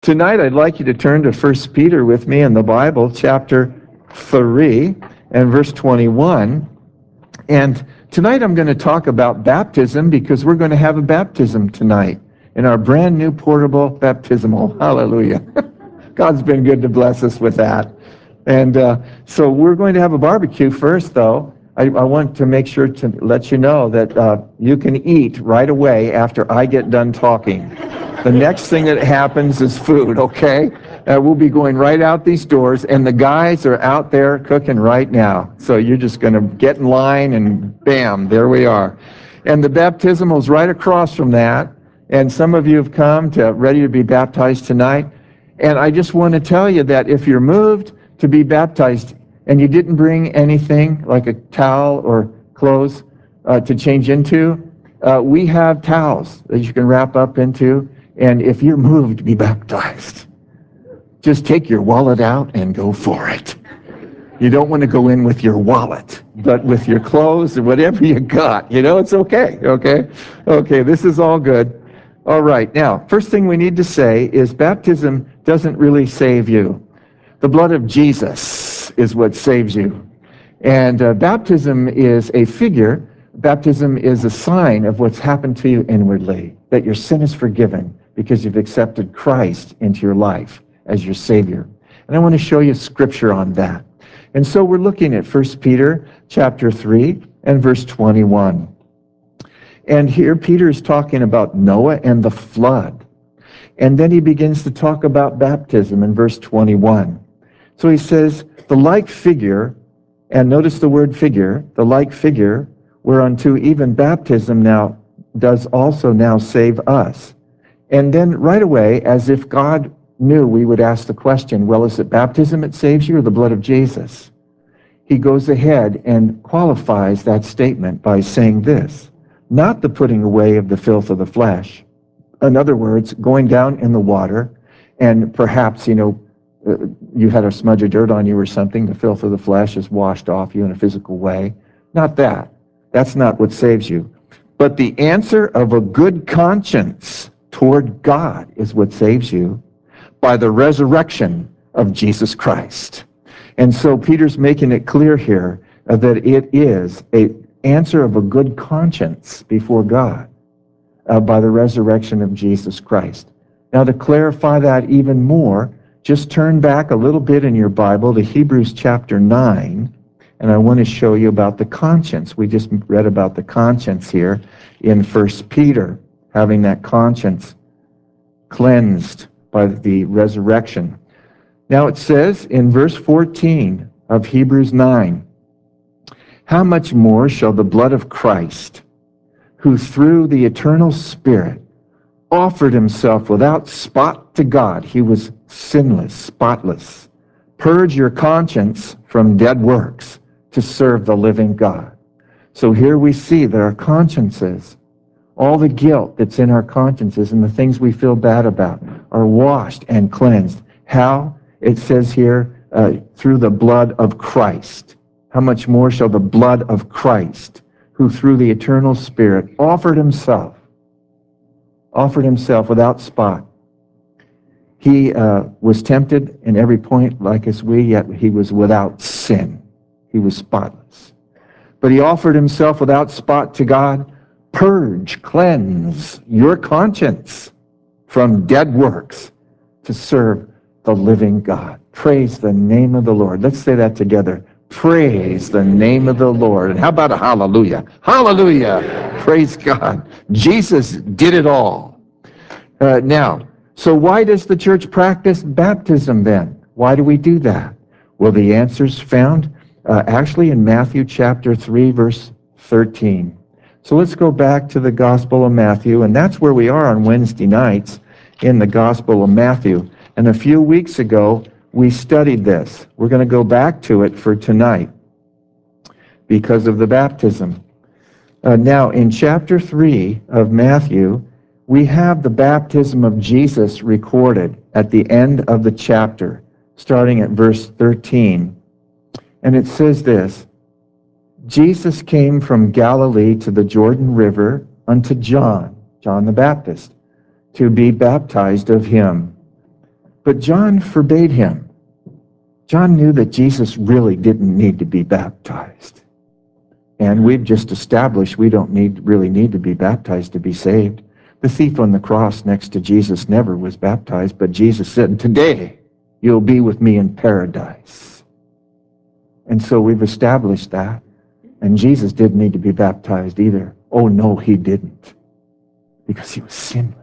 Tonight, I'd like you to turn to 1 Peter with me in the Bible, chapter 3 and verse 21. And tonight I'm going to talk about baptism because we're going to have a baptism tonight in our brand new portable baptismal. Hallelujah. God's been good to bless us with that. And so we're going to have a barbecue first, though. I want to make sure to let you know that you can eat right away after I get done talking. The next thing that happens is food, okay? We'll be going right out these doors, and the guys are out there cooking right now. So you're just going to get in line, and bam, there we are. And the baptismal's right across from that, and some of you have come ready to be baptized tonight. And I just want to tell you that if you're moved to be baptized and you didn't bring anything like a towel or clothes to change into, we have towels that you can wrap up into. And if you're moved to be baptized, just take your wallet out and go for it. You don't want to go in with your wallet, but with your clothes or whatever you got. You know, it's okay, okay? Okay, this is all good. All right, now, first thing we need to say is baptism doesn't really save you. The blood of Jesus is what saves you. And baptism is a figure. Baptism is a sign of what's happened to you inwardly, that your sin is forgiven because you've accepted Christ into your life as your Savior. And I want to show you scripture on that. And so we're looking at 1 Peter chapter 3 and verse 21. And here Peter is talking about Noah and the flood. And then he begins to talk about baptism in verse 21. So he says, the like figure, and notice the word figure, the like figure, whereunto even baptism now does also now save us. And then right away, as if God knew we would ask the question, well, is it baptism that saves you or the blood of Jesus? He goes ahead and qualifies that statement by saying this, not the putting away of the filth of the flesh. In other words, going down in the water and perhaps, you had a smudge of dirt on you or something, the filth of the flesh is washed off you in a physical way. Not that. That's not what saves you. But the answer of a good conscience toward God is what saves you by the resurrection of Jesus Christ. And so Peter's making it clear here that it is an answer of a good conscience before God by the resurrection of Jesus Christ. Now, to clarify that even more, just turn back a little bit in your Bible to Hebrews chapter 9, and I want to show you about the conscience. We just read about the conscience here in 1 Peter, having that conscience cleansed by the resurrection. Now it says in verse 14 of Hebrews 9, how much more shall the blood of Christ, who through the eternal Spirit offered himself without spot to God, he was sinless, spotless, purge your conscience from dead works to serve the living God. So here we see that our consciences, all the guilt that's in our consciences and the things we feel bad about are washed and cleansed. How? It says here, through the blood of Christ. How much more shall the blood of Christ, who through the eternal Spirit offered himself without spot. He was tempted in every point like as we, yet he was without sin. He was spotless. But he offered himself without spot to God. Purge, cleanse your conscience from dead works to serve the living God. Praise the name of the Lord. Let's say that together. Praise the name of the Lord. And how about a hallelujah? Hallelujah. Praise God. Jesus did it all. Now, so why does the church practice baptism then? Why do we do that? Well, the answer's found actually in Matthew chapter 3, verse 13. So let's go back to the Gospel of Matthew, and that's where we are on Wednesday nights in the Gospel of Matthew. And a few weeks ago, we studied this. We're going to go back to it for tonight because of the baptism. Now, in chapter 3 of Matthew, we have the baptism of Jesus recorded at the end of the chapter, starting at verse 13. And it says this, Jesus came from Galilee to the Jordan River unto John the Baptist, to be baptized of him. But John forbade him. John knew that Jesus really didn't need to be baptized. And we've just established we don't really need to be baptized to be saved. The thief on the cross next to Jesus never was baptized, but Jesus said, "Today you'll be with me in paradise." And so we've established that. And Jesus didn't need to be baptized either. Oh, no, he didn't. Because he was sinless.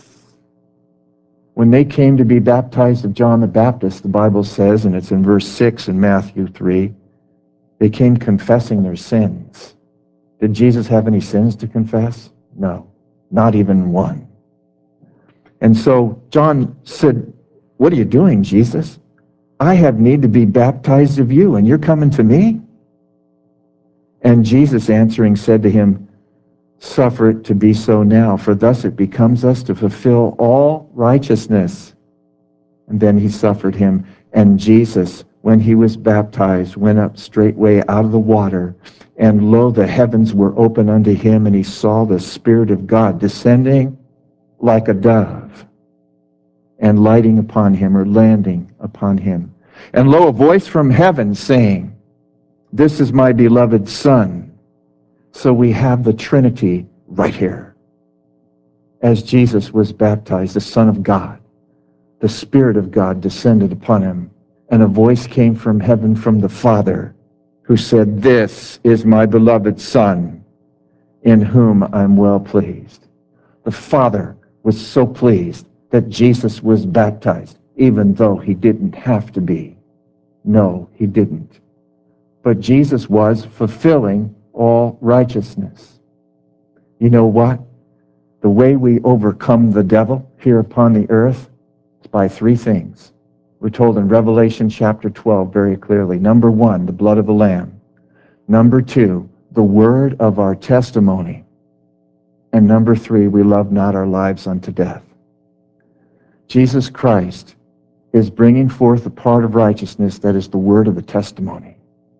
When they came to be baptized of John the Baptist, the Bible says, and it's in verse 6 in Matthew 3, they came confessing their sins. Did Jesus have any sins to confess? No, not even one. And so John said, "What are you doing, Jesus? I have need to be baptized of you, and you're coming to me?" And Jesus answering said to him, "Suffer it to be so now, for thus it becomes us to fulfill all righteousness." And then he suffered him. And Jesus, when he was baptized, went up straightway out of the water. And lo, the heavens were open unto him, and he saw the Spirit of God descending like a dove and lighting upon him, or landing upon him. And lo, a voice from heaven saying, "This is my beloved Son." So we have the Trinity right here. As Jesus was baptized, the Son of God, the Spirit of God descended upon him, and a voice came from heaven from the Father, who said, "This is my beloved Son, in whom I'm well pleased." The Father was so pleased that Jesus was baptized, even though he didn't have to be. No, he didn't. But Jesus was fulfilling all righteousness. You know what? The way we overcome the devil here upon the earth is by three things. We're told in Revelation chapter 12 very clearly. Number 1, the blood of the Lamb. Number 2, the word of our testimony. And number 3, we love not our lives unto death. Jesus Christ is bringing forth a part of righteousness that is the word of the testimony.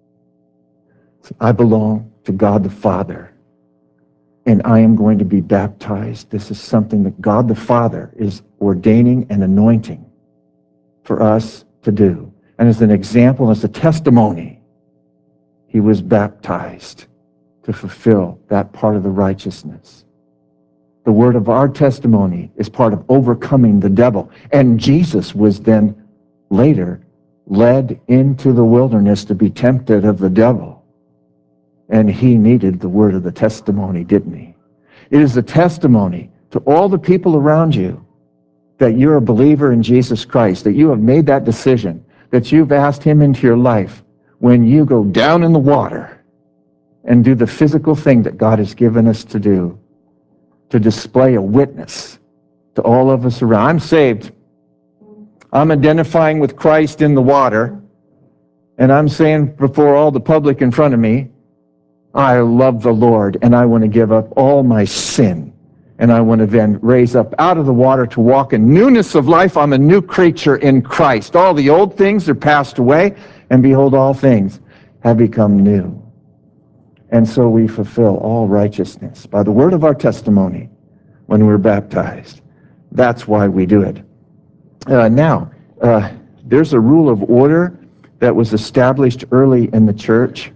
I belong to God the Father, and I am going to be baptized. This is something that God the Father is ordaining and anointing for us to do. And as an example, as a testimony, he was baptized to fulfill that part of the righteousness. The word of our testimony is part of overcoming the devil. And Jesus was then later led into the wilderness to be tempted of the devil. And he needed the word of the testimony, didn't he? It is a testimony to all the people around you that you're a believer in Jesus Christ, that you have made that decision, that you've asked him into your life when you go down in the water and do the physical thing that God has given us to do, to display a witness to all of us around. I'm saved. I'm identifying with Christ in the water, and I'm saying before all the public in front of me, I love the Lord, and I want to give up all my sin. And I want to then raise up out of the water to walk in newness of life. I'm a new creature in Christ. All the old things are passed away, and behold, all things have become new. And so we fulfill all righteousness by the word of our testimony when we're baptized. That's why we do it. Now, there's a rule of order that was established early in the church.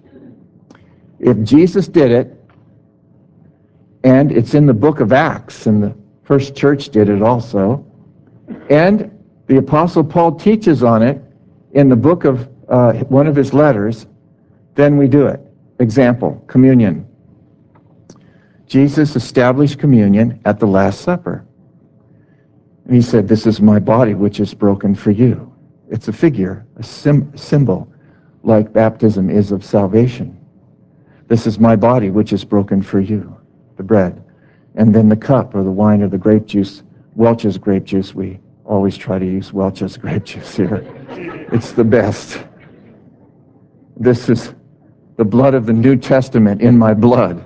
If Jesus did it, and it's in the book of Acts, and the first church did it also, and the Apostle Paul teaches on it in the book of one of his letters, then we do it. Example, communion. Jesus established communion at the Last Supper. And he said, "This is my body, which is broken for you." It's a figure, a symbol, like baptism is of salvation. "This is my body, which is broken for you," the bread. And then the cup, or the wine, or the grape juice, Welch's grape juice. We always try to use Welch's grape juice here. It's the best. "This is the blood of the New Testament in my blood,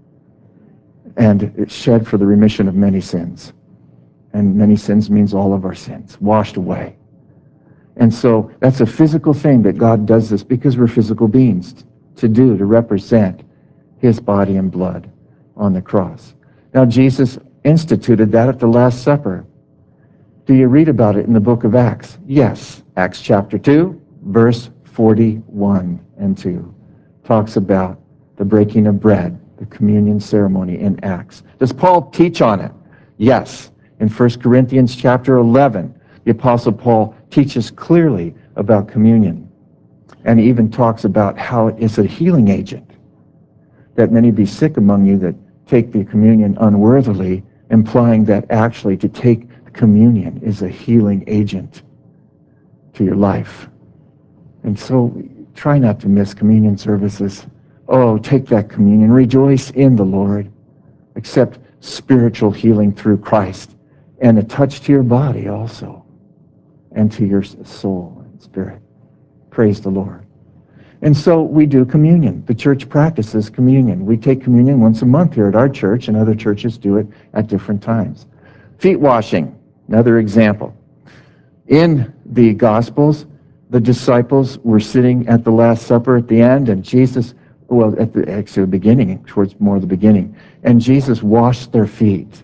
and it's shed for the remission of many sins." And many sins means all of our sins, washed away. And so that's a physical thing that God does this because we're physical beings to represent his body and blood on the cross. Now, Jesus instituted that at the Last Supper Do you read about it in the book of Acts? Yes. Acts chapter 2, verse 41 and 2 talks about the breaking of bread, the communion ceremony in Acts. Does Paul teach on it? Yes. In 1 Corinthians chapter 11, the Apostle Paul teaches clearly about communion, and he even talks about how it's a healing agent, that many be sick among you that take the communion unworthily, implying that actually to take communion is a healing agent to your life. And so try not to miss communion services. Oh, take that communion. Rejoice in the Lord. Accept spiritual healing through Christ and a touch to your body also and to your soul and spirit. Praise the Lord. And so we do communion. The church practices communion. We take communion once a month here at our church, and other churches do it at different times. Feet washing, another example. In the Gospels, the disciples were sitting at the Last Supper at the end, and Jesus, well, at the beginning, towards more the beginning, and Jesus washed their feet.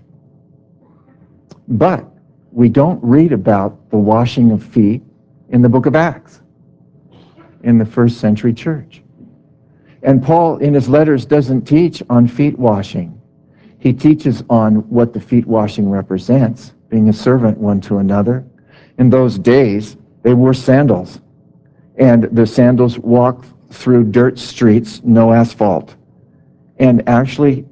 But we don't read about the washing of feet in the book of Acts, in the first century church. And Paul, in his letters, doesn't teach on feet washing. He teaches on what the feet washing represents, being a servant one to another. In those days, they wore sandals, and the sandals walked through dirt streets, no asphalt. And actually,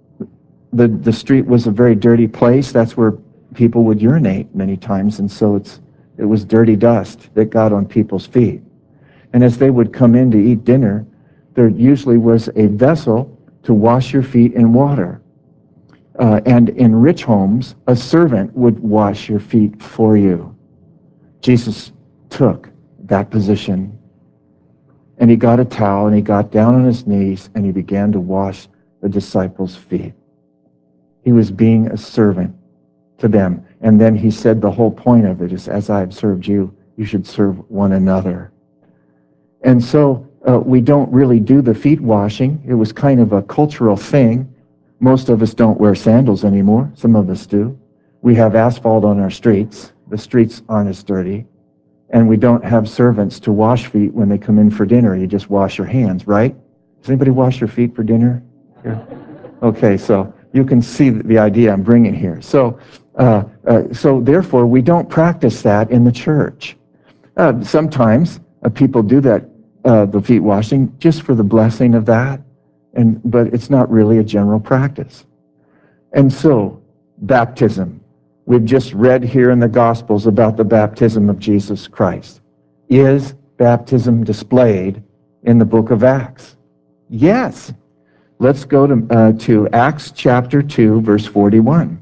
the street was a very dirty place. That's where people would urinate many times, and so it was dirty dust that got on people's feet. And as they would come in to eat dinner, there usually was a vessel to wash your feet in water. And in rich homes, a servant would wash your feet for you. Jesus took that position, and he got a towel, and he got down on his knees, and he began to wash the disciples' feet. He was being a servant to them. And then he said the whole point of it is, as I have served you, you should serve one another. And so we don't really do the feet washing. It was kind of a cultural thing. Most of us don't wear sandals anymore. Some of us do. We have asphalt on our streets. The streets aren't as dirty. And we don't have servants to wash feet when they come in for dinner. You just wash your hands, right? Does anybody wash your feet for dinner? Here? Okay, so you can see the idea I'm bringing here. So therefore, we don't practice that in the church. Sometimes people do that, the feet washing, just for the blessing of that, but it's not really a general practice. And so, baptism. We've just read here in the Gospels about the baptism of Jesus Christ. Is baptism displayed in the book of Acts? Yes. Let's go to Acts chapter 2, verse 41.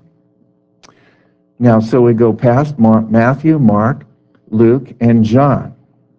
Now, so we go past Matthew, Mark, Luke, and John.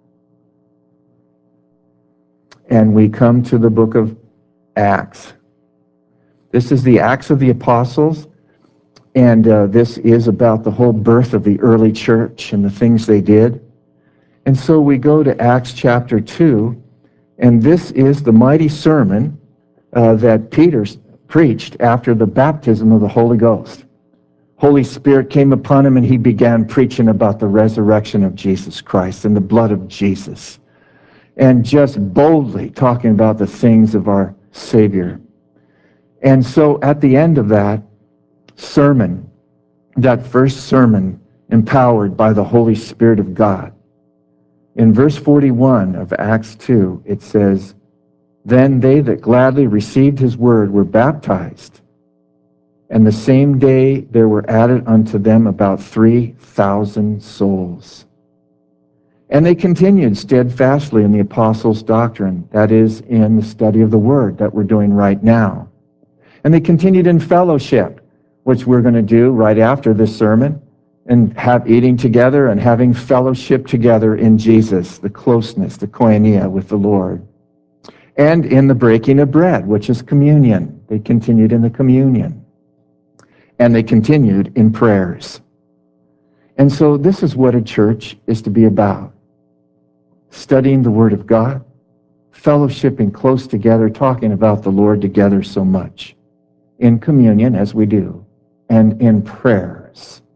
And we come to the book of Acts. This is the Acts of the Apostles, and this is about the whole birth of the early church and the things they did. And so we go to Acts chapter 2, and this is the mighty sermon that Peter preached after the baptism of the Holy Ghost. Holy Spirit came upon him, and he began preaching about the resurrection of Jesus Christ and the blood of Jesus, and just boldly talking about the things of our Savior. And so at the end of that sermon, that first sermon, empowered by the Holy Spirit of God, in verse 41 of Acts 2, it says, "Then they that gladly received his word were baptized, and the same day there were added unto them about 3,000 souls. And they continued steadfastly in the apostles' doctrine," that is, in the study of the word that we're doing right now. "And they continued in fellowship," which we're going to do right after this sermon, and eating together and having fellowship together in Jesus, the closeness, the koinonia with the Lord. "And in the breaking of bread," which is communion. They continued in the communion. "And they continued in prayers." And so this is what a church is to be about. Studying the Word of God, fellowshipping close together, talking about the Lord together so much, in communion as we do, and in prayers.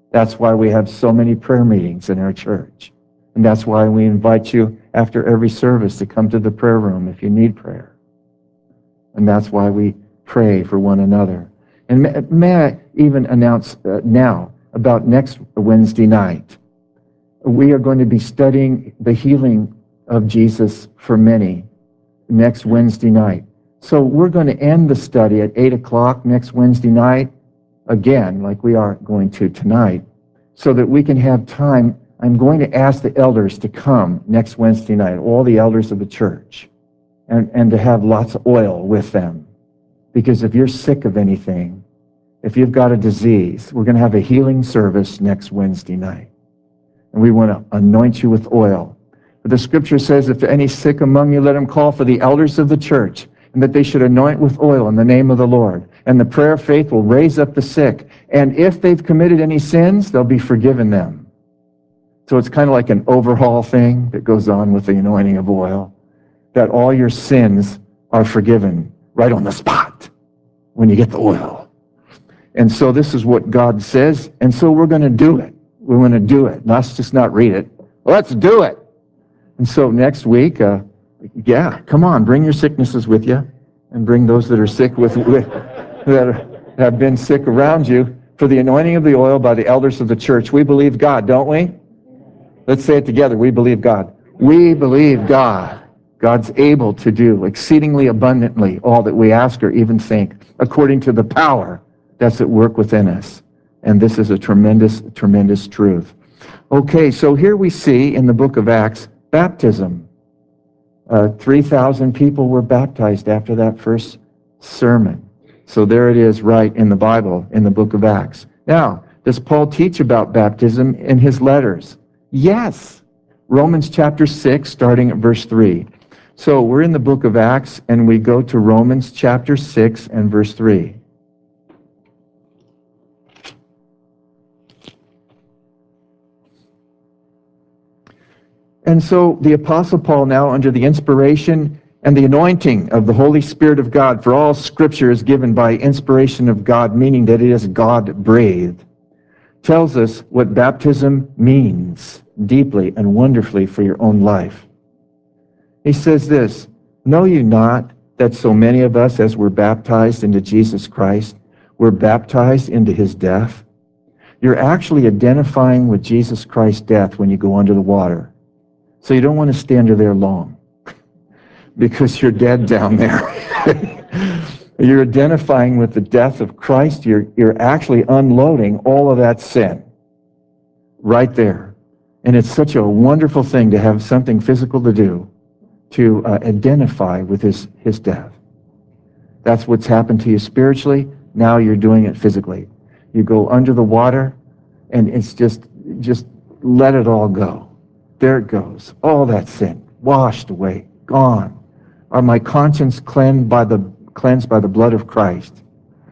That's why we have so many prayer meetings in our church. And that's why we invite you after every service to come to the prayer room if you need prayer. And that's why we pray for one another. And may I even announce now about next Wednesday night. We are going to be studying the healing of Jesus for many next Wednesday night. So we're going to end the study at 8 o'clock next Wednesday night, again, like we are going to tonight, so that we can have time. I'm going to ask the elders to come next Wednesday night, all the elders of the church, and to have lots of oil with them. Because if you're sick of anything, if you've got a disease, we're going to have a healing service next Wednesday night. And we want to anoint you with oil. But the scripture says, if any sick among you, let him call for the elders of the church, and that they should anoint with oil in the name of the Lord. And the prayer of faith will raise up the sick. And if they've committed any sins, they'll be forgiven them. So it's kind of like an overhaul thing that goes on with the anointing of oil, that all your sins are forgiven right on the spot when you get the oil. And so this is what God says, and so we're going to do it. We want to do it. Let's just not read it. Let's do it. And so next week, come on, bring your sicknesses with you, and bring those that are sick that have been sick around you for the anointing of the oil by the elders of the church. We believe God, don't we? Let's say it together. We believe God. We believe God. God's able to do exceedingly abundantly all that we ask or even think, according to the power that's at work within us. And this is a tremendous, tremendous truth. Okay, so here we see in the book of Acts, baptism. 3,000 people were baptized after that first sermon. So there it is right in the Bible, in the book of Acts. Now, does Paul teach about baptism in his letters? Yes. Romans chapter 6, starting at verse 3. So we're in the book of Acts, and we go to Romans chapter 6 and verse 3. And so the Apostle Paul, now under the inspiration and the anointing of the Holy Spirit of God, for all Scripture is given by inspiration of God, meaning that it is God-breathed, tells us what baptism means deeply and wonderfully for your own life. He says this, "Know you not that so many of us, as were baptized into Jesus Christ, were baptized into his death?" You're actually identifying with Jesus Christ's death when you go under the water. So you don't want to stay under there long because you're dead down there. You're identifying with the death of Christ. You're actually unloading all of that sin right there. And it's such a wonderful thing to have something physical to do, to identify with his death. That's what's happened to you spiritually. Now you're doing it physically. You go under the water, and it's just let it all go. There it goes. All that sin washed away, gone. Are my conscience cleansed by the blood of Christ?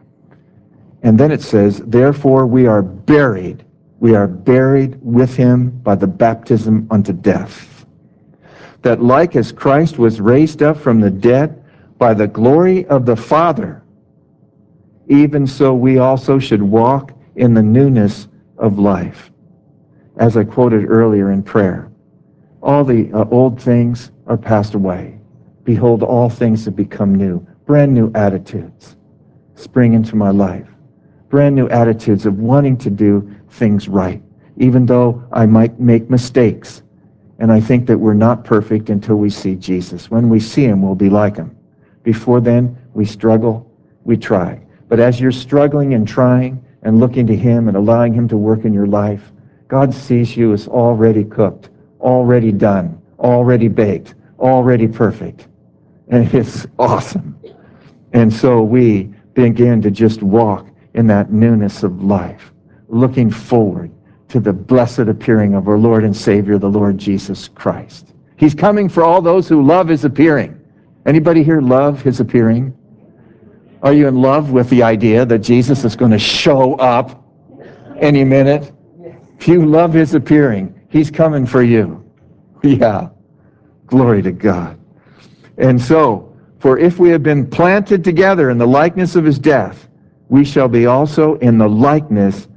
And then it says, "Therefore we are buried. We are buried with him by the baptism unto death, that like as Christ was raised up from the dead by the glory of the Father, even so we also should walk in the newness of life." As I quoted earlier in prayer, all the old things are passed away. Behold, all things have become new. Brand new attitudes spring into my life. Brand new attitudes of wanting to do things right, even though I might make mistakes. And I think that we're not perfect until we see Jesus. When we see him, we'll be like him. Before then, we struggle, we try. But as you're struggling and trying and looking to him and allowing him to work in your life, God sees you as already cooked, already done, already baked, already perfect. And it's awesome. And so we begin to just walk in that newness of life, looking forward to the blessed appearing of our Lord and Savior, the Lord Jesus Christ. He's coming for all those who love his appearing. Anybody here love his appearing? Are you in love with the idea that Jesus is going to show up any minute? If you love his appearing, he's coming for you. Yeah. Glory to God. And so, for if we have been planted together in the likeness of his death, we shall be also in the likeness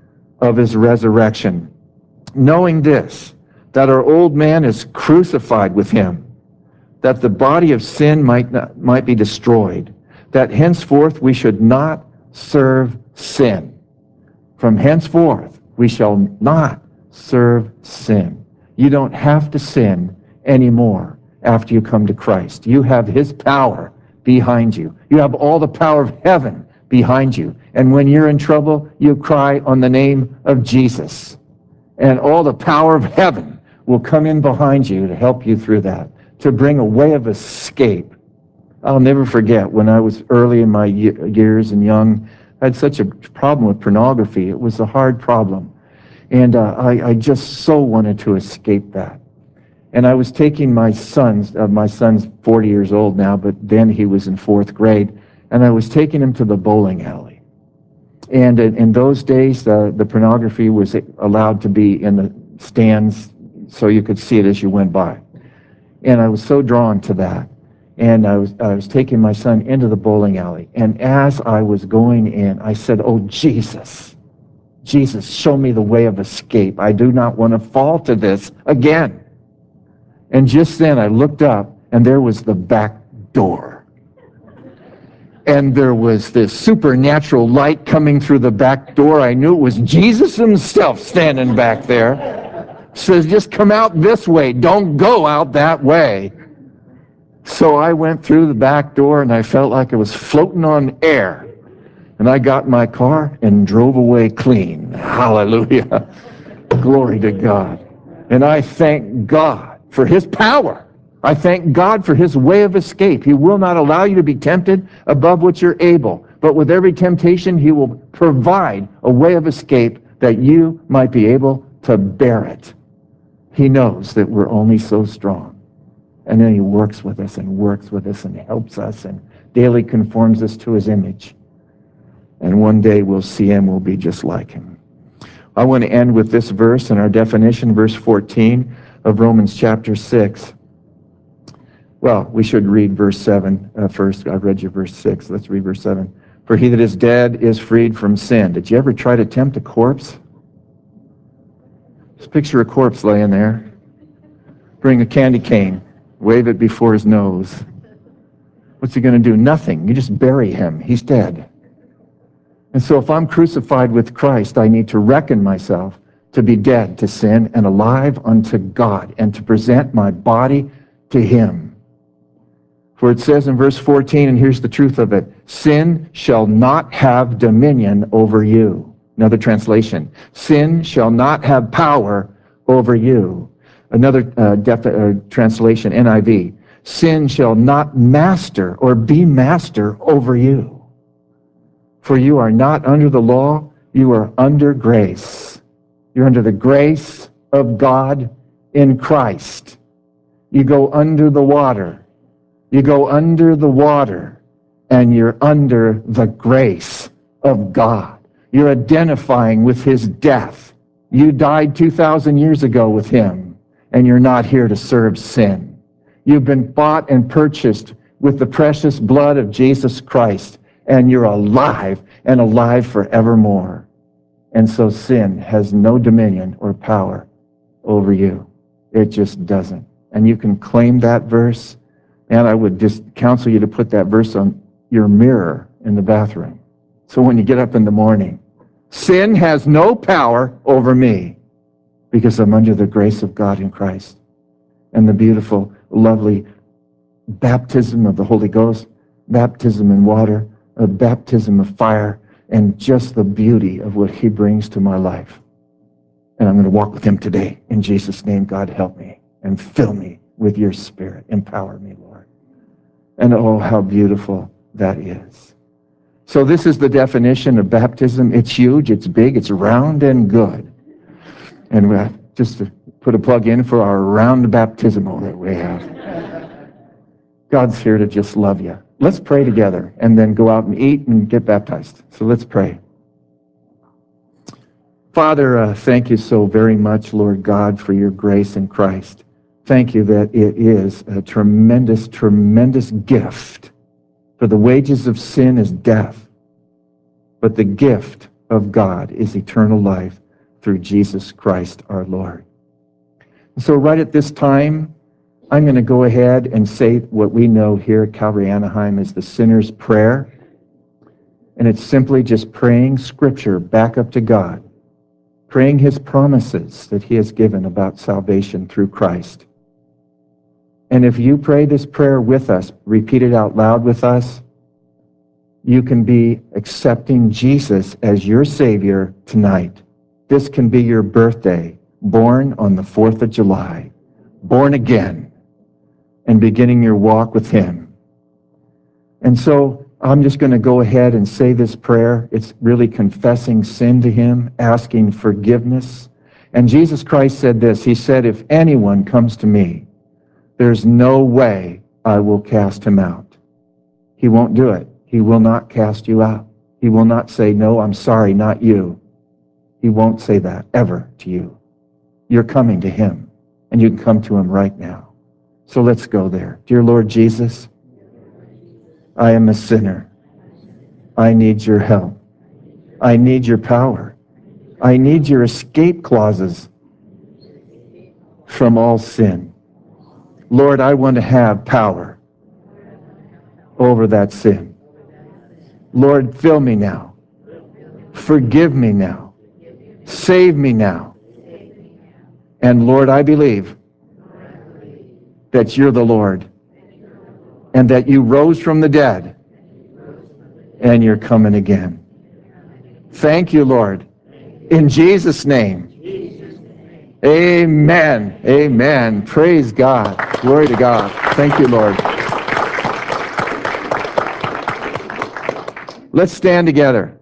of his resurrection, knowing this, that our old man is crucified with him, that the body of sin might be destroyed, that henceforth we should not serve sin. From henceforth we shall not serve sin. You don't have to sin anymore after you come to Christ. You have his power behind you. You have all the power of heaven behind you. And when you're in trouble, you cry on the name of Jesus. And all the power of heaven will come in behind you to help you through that, to bring a way of escape. I'll never forget when I was early in my years and young, I had such a problem with pornography. It was a hard problem. And I just so wanted to escape that. And I was taking my son's 40 years old now, but then he was in 4th grade, and I was taking him to the bowling alley. And in those days, the pornography was allowed to be in the stands so you could see it as you went by. And I was so drawn to that. And I was taking my son into the bowling alley. And as I was going in, I said, "Oh, Jesus, Jesus, show me the way of escape. I do not want to fall to this again." And just then I looked up, and there was the back door. And there was this supernatural light coming through the back door. I knew it was Jesus himself standing back there. Says, "Just come out this way. Don't go out that way." So I went through the back door, and I felt like I was floating on air. And I got in my car and drove away clean. Hallelujah. Glory to God. And I thank God for his power. I thank God for his way of escape. He will not allow you to be tempted above what you're able. But with every temptation, he will provide a way of escape that you might be able to bear it. He knows that we're only so strong. And then he works with us and works with us and helps us and daily conforms us to his image. And one day we'll see him, we'll be just like him. I want to end with this verse in our definition, verse 14 of Romans chapter 6. Well, we should read verse 7 first. I've read you verse 6. Let's read verse 7. "For he that is dead is freed from sin." Did you ever try to tempt a corpse? Just picture a corpse laying there. Bring a candy cane. Wave it before his nose. What's he going to do? Nothing. You just bury him. He's dead. And so if I'm crucified with Christ, I need to reckon myself to be dead to sin and alive unto God, and to present my body to him. For it says in verse 14, and here's the truth of it, "Sin shall not have dominion over you." Another translation, "Sin shall not have power over you." Another translation, NIV, "Sin shall not master or be master over you. For you are not under the law, you are under grace." You're under the grace of God in Christ. You go under the water. You go under the water, and you're under the grace of God. You're identifying with his death. You died 2,000 years ago with him. And you're not here to serve sin. You've been bought and purchased with the precious blood of Jesus Christ, and you're alive and alive forevermore. And so sin has no dominion or power over you. It just doesn't. And you can claim that verse, and I would just counsel you to put that verse on your mirror in the bathroom. So when you get up in the morning, sin has no power over me, because I'm under the grace of God in Christ. And the beautiful, lovely baptism of the Holy Ghost, baptism in water, a baptism of fire, and just the beauty of what he brings to my life. And I'm going to walk with him today. In Jesus' name, God, help me and fill me with your Spirit. Empower me, Lord. And oh, how beautiful that is. So this is the definition of baptism. It's huge, it's big, it's round and good. And just to put a plug in for our round baptismal that we have. God's here to just love you. Let's pray together and then go out and eat and get baptized. So let's pray. Father, thank you so very much, Lord God, for your grace in Christ. Thank you that it is a tremendous, tremendous gift. For the wages of sin is death, but the gift of God is eternal life through Jesus Christ our Lord. So right at this time, I'm going to go ahead and say what we know here at Calvary Anaheim is the sinner's prayer. And it's simply just praying Scripture back up to God, praying His promises that He has given about salvation through Christ. And if you pray this prayer with us, repeat it out loud with us, you can be accepting Jesus as your Savior tonight. This can be your birthday, born on the 4th of July, born again, and beginning your walk with Him. And so I'm just going to go ahead and say this prayer. It's really confessing sin to Him, asking forgiveness. And Jesus Christ said this. He said, if anyone comes to me, there's no way I will cast him out. He won't do it. He will not cast you out. He will not say, no, I'm sorry, not you. He won't say that ever to you. You're coming to Him, and you can come to Him right now. So let's go there. Dear Lord Jesus, I am a sinner. I need your help. I need your power. I need your escape clauses from all sin. Lord, I want to have power over that sin. Lord, fill me now. Forgive me now. Save me now. And Lord, I believe that you're the Lord and that you rose from the dead and you're coming again. Thank you, Lord. In Jesus' name. Amen. Amen. Praise God. Glory to God. Thank you, Lord. Let's stand together.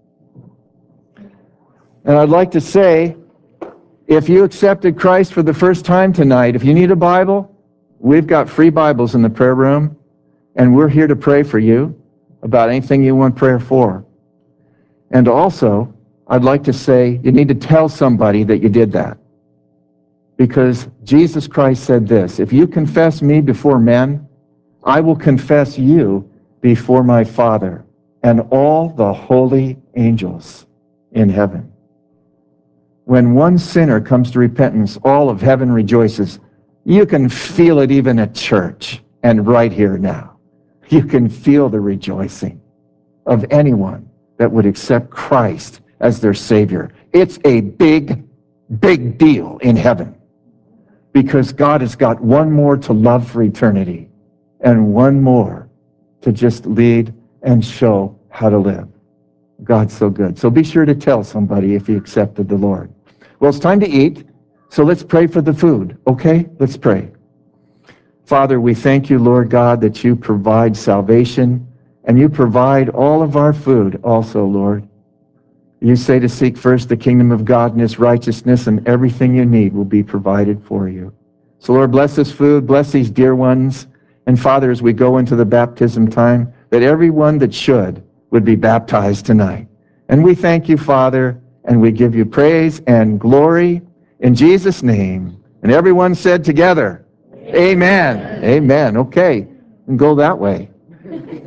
And I'd like to say, if you accepted Christ for the first time tonight, if you need a Bible, we've got free Bibles in the prayer room, and we're here to pray for you about anything you want prayer for. And also, I'd like to say you need to tell somebody that you did that. Because Jesus Christ said this, if you confess me before men, I will confess you before my Father and all the holy angels in heaven. When one sinner comes to repentance, all of heaven rejoices. You can feel it even at church and right here now. You can feel the rejoicing of anyone that would accept Christ as their Savior. It's a big, big deal in heaven because God has got one more to love for eternity and one more to just lead and show how to live. God's so good. So be sure to tell somebody if you accepted the Lord. Well, it's time to eat, so let's pray for the food, okay? Let's pray. Father, we thank you, Lord God, that you provide salvation, and you provide all of our food also, Lord. You say to seek first the kingdom of God and His righteousness, and everything you need will be provided for you. So, Lord, bless this food, bless these dear ones, and Father, as we go into the baptism time, that everyone that should would be baptized tonight. And we thank you, Father, and we give you praise and glory in Jesus' name. And everyone said together, Amen. Amen. Okay, and go that way.